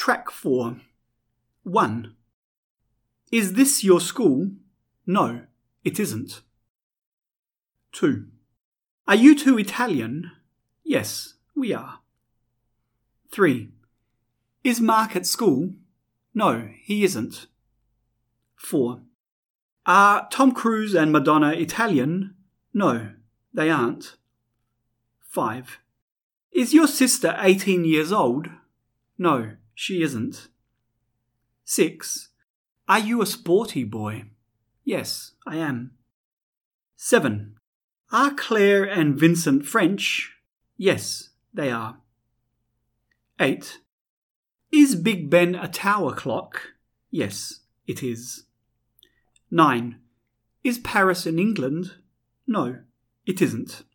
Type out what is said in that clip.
Track 4. 1. Is this your school? No, it isn't. 2. Are you two Italian? Yes, we are. 3. Is Mark at school? No, he isn't. 4. Are Tom Cruise and Madonna Italian? No, they aren't. 5. Is your sister 18 years old? No, she isn't. 6. Are you a sporty boy? Yes, I am. 7. Are Claire and Vincent French? Yes, they are. 8. Is Big Ben a tower clock? Yes, it is. 9. Is Paris in England? No, it isn't.